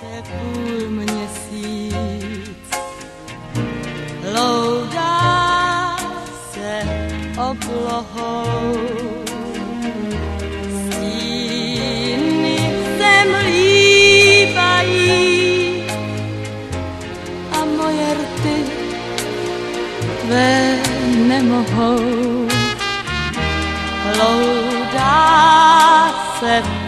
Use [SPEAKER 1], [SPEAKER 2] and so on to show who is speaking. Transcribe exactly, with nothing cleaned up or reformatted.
[SPEAKER 1] se půl měsíc loudá se oblohou. Stíny se mlívají a moje rty tvé nemohou. Loudá se